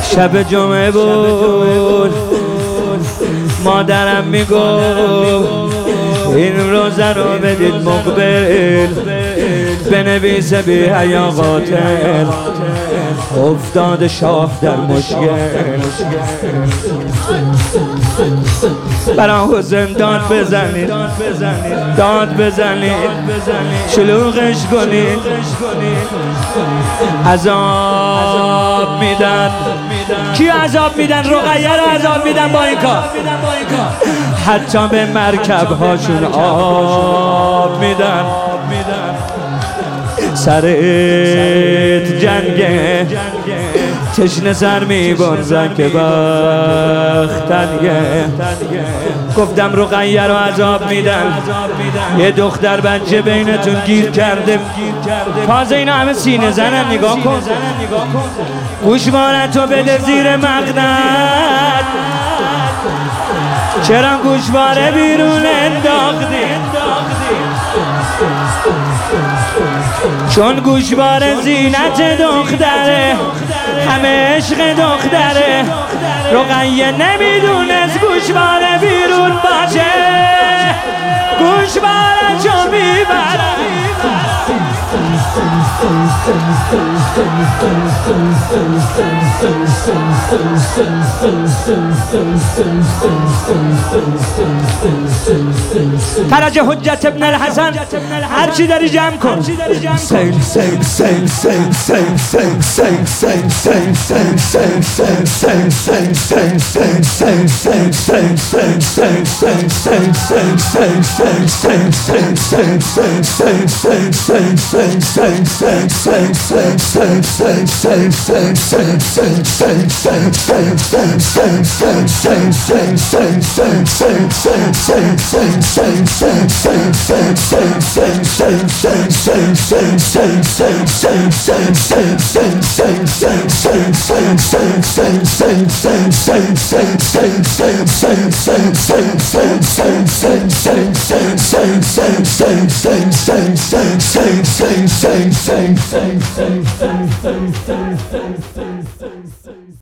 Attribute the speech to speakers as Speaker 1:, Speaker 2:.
Speaker 1: شب جمعه بود، مادرم میگفت این روزه رو بدید مقبل بنویسه بی حیا قاتل، افتاد شاه در مشکل. برا حسین داد بزنید، داد بزنید، شلوغش کنید. عذاب میدن. کی عذاب میدن؟ رقیه رو عذاب میدن با این کار. حتی به مرکب هاشون آب میدن. سرت جنگه، تشنه سر میبرزن که بختنگه. گفتم رقیه رو عذاب میدن. یه دختر بچه بینتون گیر کرده، تازه اینا همه سینه زنن. نگاه کن، گوشوارتو بده زیر مقنعت. چرا گوشواره بیرون انداختی؟ چون گوشواره زینت دختره، همه عشق دختره. رقیه نمیدونست گوشواره بیرون باشه، گوشواره چو میبره. فرج حجت ابن الحسن، هر چی داری جمع کن. Sing.